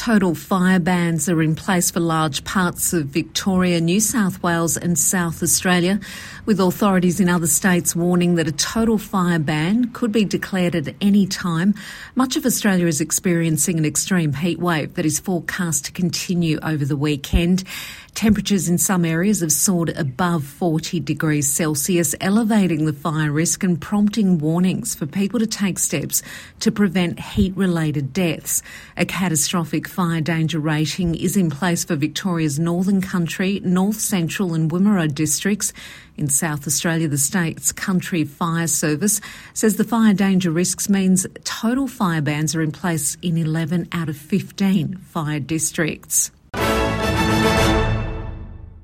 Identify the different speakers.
Speaker 1: Total fire bans are in place for large parts of Victoria, New South Wales and South Australia, with authorities in other states warning that a total fire ban could be declared at any time. Much of Australia is experiencing an extreme heat wave that is forecast to continue over the weekend. Temperatures in some areas have soared above 40 degrees Celsius, elevating the fire risk and prompting warnings for people to take steps to prevent heat-related deaths. A catastrophic fire danger rating is in place for Victoria's Northern Country, North Central and Wimmera districts. In South Australia, the state's Country Fire Service says the fire danger risks means total fire bans are in place in 11 out of 15 fire districts.